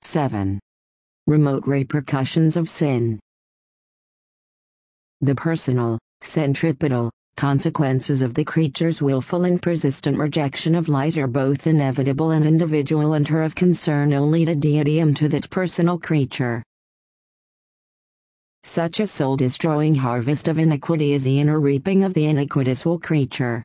7. Remote repercussions of sin. The personal, centripetal, consequences of the creature's willful and persistent rejection of light are both inevitable and individual and are of concern only to deity and to that personal creature. Such a soul-destroying harvest of iniquity is the inner reaping of the iniquitous will creature.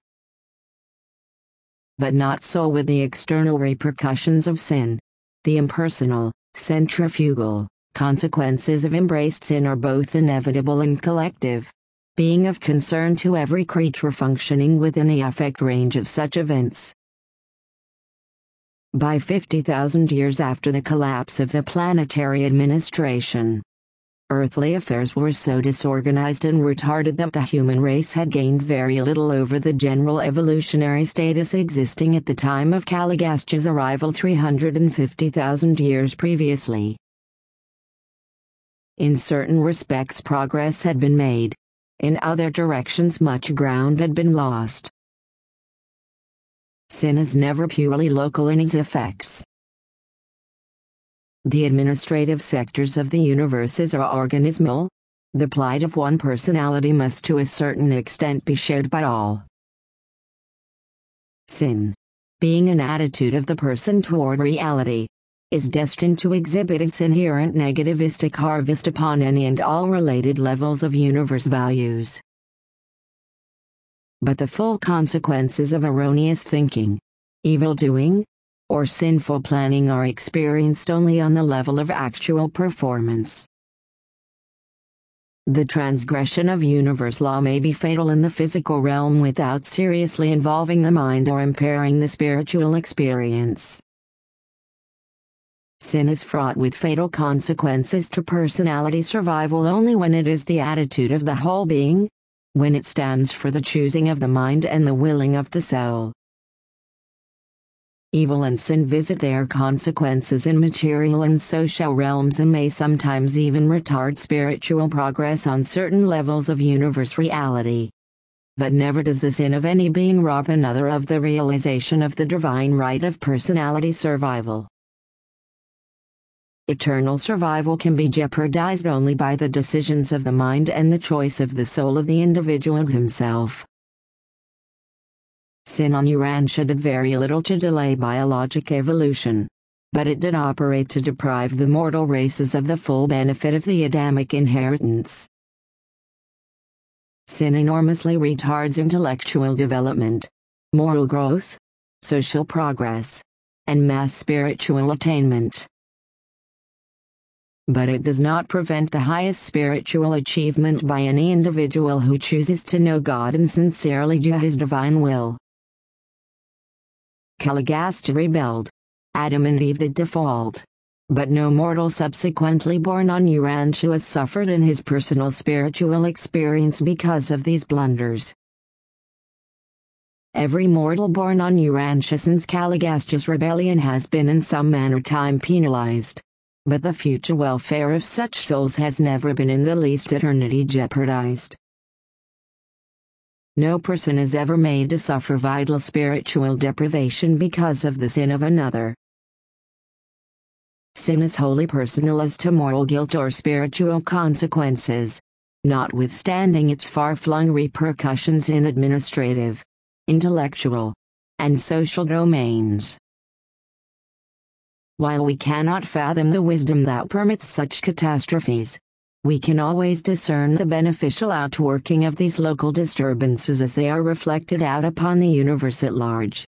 But not so with the external repercussions of sin. The impersonal, centrifugal, consequences of embraced sin are both inevitable and collective, being of concern to every creature functioning within the affect range of such events. By 50,000 years after the collapse of the planetary administration, earthly affairs were so disorganized and retarded that the human race had gained very little over the general evolutionary status existing at the time of Caligastro's arrival 350,000 years previously. In certain respects progress had been made. In other directions much ground had been lost. Sin is never purely local in its effects. The administrative sectors of the universes are organismal. The plight of one personality must to a certain extent be shared by all. Sin, being an attitude of the person toward reality, is destined to exhibit its inherent negativistic harvest upon any and all related levels of universe values. But the full consequences of erroneous thinking, evil doing, or sinful planning are experienced only on the level of actual performance. The transgression of universe law may be fatal in the physical realm without seriously involving the mind or impairing the spiritual experience. Sin is fraught with fatal consequences to personality survival only when it is the attitude of the whole being, when it stands for the choosing of the mind and the willing of the soul. Evil and sin visit their consequences in material and social realms and may sometimes even retard spiritual progress on certain levels of universe reality. But never does the sin of any being rob another of the realization of the divine right of personality survival. Eternal survival can be jeopardized only by the decisions of the mind and the choice of the soul of the individual himself. Sin on Urantia did very little to delay biologic evolution, but it did operate to deprive the mortal races of the full benefit of the Adamic inheritance. Sin enormously retards intellectual development, moral growth, social progress, and mass spiritual attainment. But it does not prevent the highest spiritual achievement by any individual who chooses to know God and sincerely do His divine will. Caligasta rebelled. Adam and Eve did default. But no mortal subsequently born on Urantia has suffered in his personal spiritual experience because of these blunders. Every mortal born on Urantia since Caligastra's rebellion has been in some manner time penalized. But the future welfare of such souls has never been in the least eternity jeopardized. No person is ever made to suffer vital spiritual deprivation because of the sin of another. Sin is wholly personal as to moral guilt or spiritual consequences, notwithstanding its far-flung repercussions in administrative, intellectual, and social domains. While we cannot fathom the wisdom that permits such catastrophes, we can always discern the beneficial outworking of these local disturbances as they are reflected out upon the universe at large.